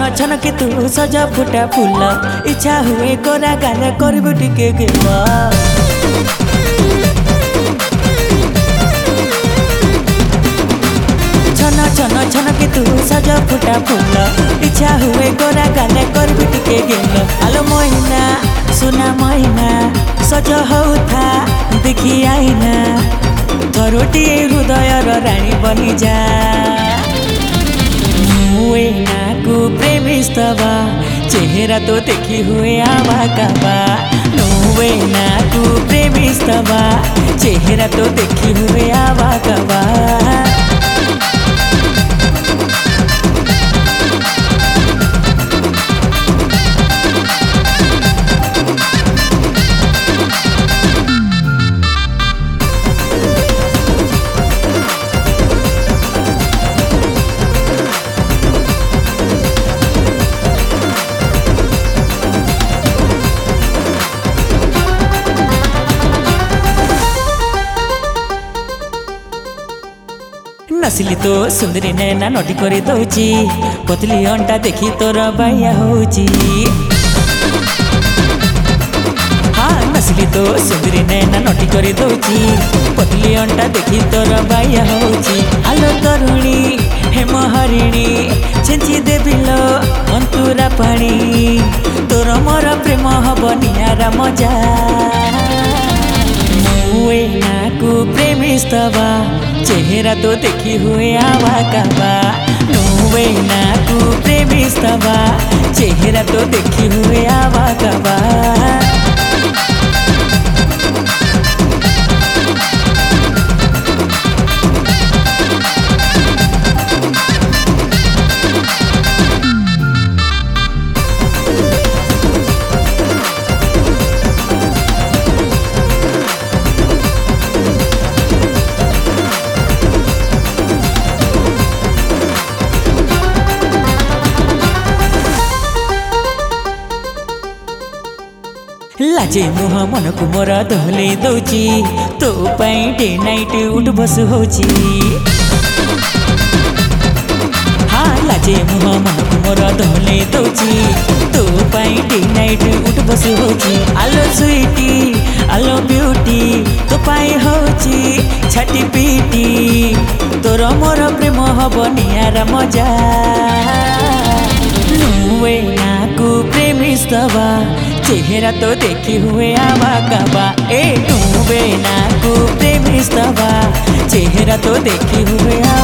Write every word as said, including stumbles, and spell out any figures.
छन के तू सजा फुटा फूल इच्छा हुए कोरा गाल करबू टिके गेल छन छन छन के तू सजा फुटा फूल इच्छा हुए कोरा गाल करबू टिके गेल आलो मैना सुना मैना सज हौ था देखी आईना थरोटी हृदय रानी बनी जा मुएना को प्रेमिस्तवा चेहरा तो देखी हुए आवा काबा नुएना को प्रेमिस्तवा चेहरा तो देखी हुए आवा काबा नसिली तो सुंदरी नैना नटी कर दौची पतली अंटा देखी तोर बाया होची हाँ नसिली तो सुंदरी नैना नटी कर दौची पतली अंटा देखी तोर बाया होची आलो तरुणी हेम हरिणी छेंची देविलो अंतुरा पानी तोर मोर प्रेम हब नियारा मजा मुएना को प्रेमिस्तवा चेहरा तो देखी हुए आवा काबा नुएना को प्रेमिस्तवा चेहरा तो देखी हुए आवा काबा लाजे मुह मन को मोर दहले दौची तो पाई डे नाइट उठ बस होची हाँ लाजे मुह मन को मोर दहले दौची तो पाई डे नाइट उठ बस होची आलो स्वीटी आलो ब्यूटी तो पाई होची छाटी पीटी तोर मोर प्रेम हब नियारा मजा नुएना को प्रेमिस्तवा चेहरा तो देखी हुए आवा काबा ए नुएना को प्रेमिस्तवा चेहरा तो देखी हुए